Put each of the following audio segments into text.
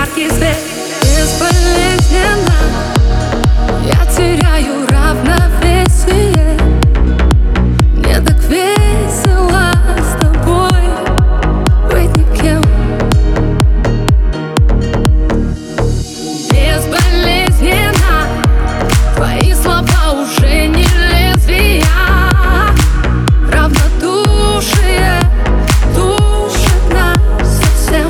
яркий свет. Бесполезненно я теряю равновесие. Мне так весело с тобой быть никем. Безболезненно твои слова уже не лезвия. Равнодушие душит нас совсем.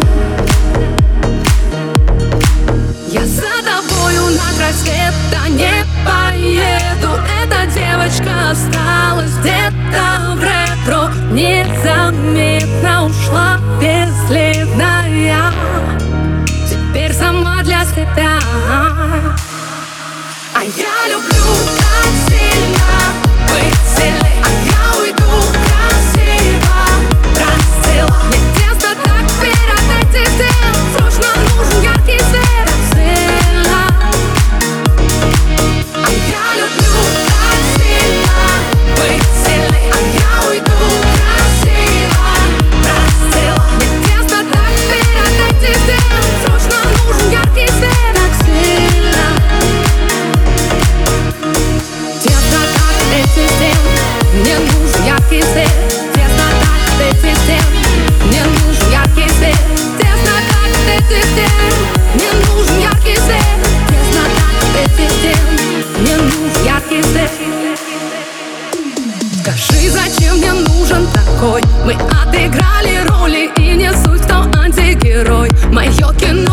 Я за тобою на край света не поеду. Эта девочка осталась где-то в ретро. Незаметно ушла бесследная. Теперь сама для себя. А я люблю так сильно быть сильной. А я уйду красиво, расцвела. Мне тесно так перед этих стен. Срочно нужен яркий свет. Сильно. А я люблю так сильно быть сильной. А я уйду красиво, расцвела. Мне тесно так перед этих стен. Срочно нужен яркий свет. Так сильно. Тесно так этих стен. Мне нужен яркий свет. Тесно так этих стен. Мне нужен яркий свет. Тесно так этих стен. Мне нужен яркий свет. Тесно так этих стен. Мне нужен яркий свет. Скажи, зачем мне нужен такой? Мы отыграли роли, и не суть, кто антигерой. Мое кино